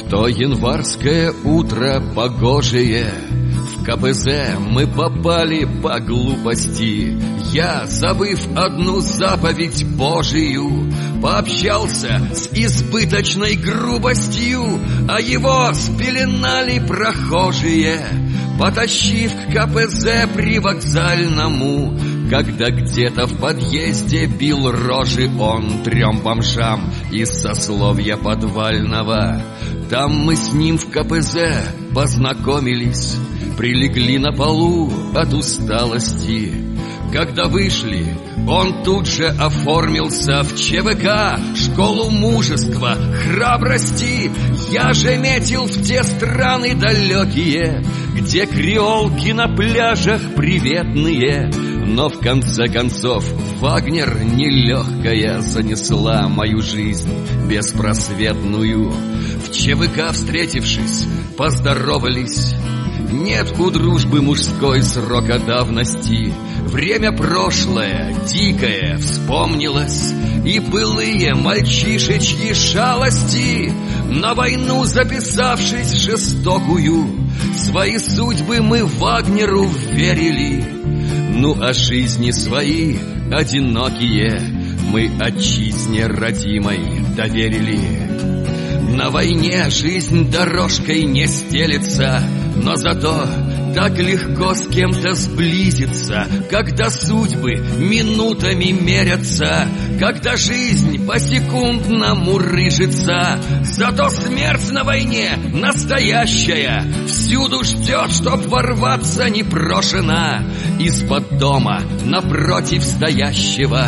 То январское утро погожее, в КПЗ мы попали по глупости. Я, забыв одну заповедь Божию, пообщался с избыточной грубостью, а его спеленали прохожие, потащив к КПЗ привокзальному. Когда где-то в подъезде бил рожи он 3 бомжам из сословия подвального. Там мы с ним в КПЗ познакомились, прилегли на полу от усталости. Когда вышли, он тут же оформился в ЧВК, школу мужества, храбрости. Я же метил в те страны далекие, где креолки на пляжах приветные. Но в конце концов Вагнер нелегкая занесла мою жизнь беспросветную. В ЧВК встретившись, поздоровались. Нет у дружбы мужской срока давности. Время прошлое, дикое, вспомнилось, и былые мальчишечьи шалости. На войну записавшись жестокую, свои судьбы мы Вагнеру верили. Ну а жизни свои одинокие мы отчизне родимой доверили. На войне жизнь дорожкой не стелется, но зато так легко с кем-то сблизиться, когда судьбы минутами мерятся, когда жизнь посекундно мурыжится. Зато смерть на войне настоящая всюду ждет, чтоб ворваться непрошено из-под дома напротив стоящего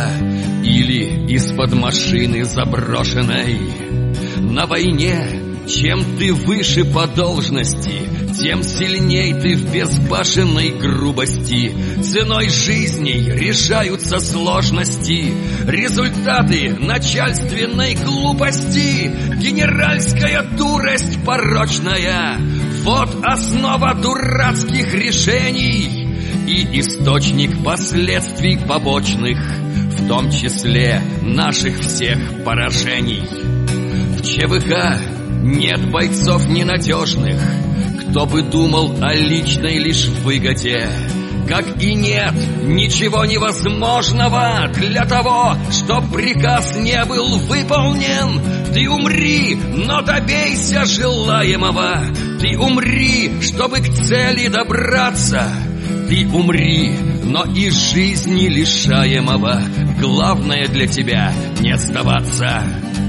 или из-под машины заброшенной. На войне чем ты выше по должности, тем сильней ты в безбашенной грубости. Ценой жизней решаются сложности, результаты начальственной глупости. Генеральская дурость порочная — вот основа дурацких решений и источник последствий побочных, в том числе наших всех поражений. В ЧВК нет бойцов ненадежных, кто бы думал о личной лишь выгоде. Как и нет ничего невозможного для того, чтоб приказ не был выполнен. Ты умри, но добейся желаемого. Ты умри, чтобы к цели добраться. Ты умри, но из жизни лишаемого главное для тебя не сдаваться.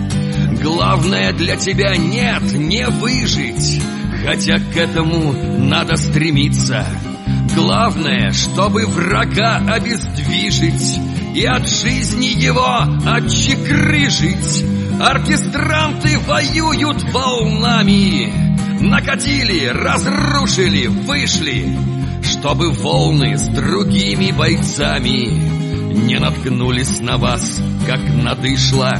Главное для тебя нет, не выжить, хотя к этому надо стремиться. Главное, чтобы врага обездвижить и от жизни его отчекрыжить. Оркестранты воюют волнами, накатили, разрушили, вышли, чтобы волны с другими бойцами не наткнулись на вас, как на дышло.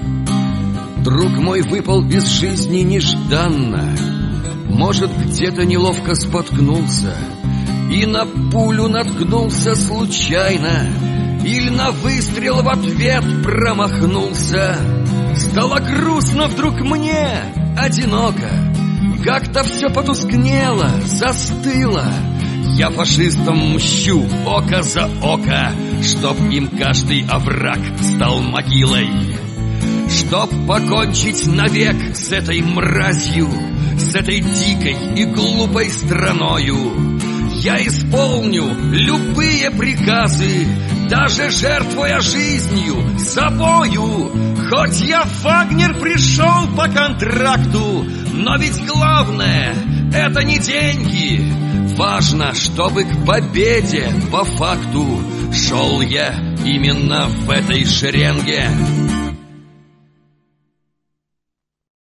Друг мой выпал из жизни нежданно, может, где-то неловко споткнулся и на пулю наткнулся случайно, или на выстрел в ответ промахнулся. Стало грустно вдруг мне, одиноко, как-то все потускнело, застыло. Я фашистам мщу око за око, чтоб им каждый овраг стал могилой. Чтоб покончить навек с этой мразью, с этой дикой и глупой страною, я исполню любые приказы, даже жертвуя жизнью, собою. Хоть я в Вагнер пришел по контракту, но ведь главное — это не деньги. Важно, чтобы к победе по факту шел я именно в этой шеренге.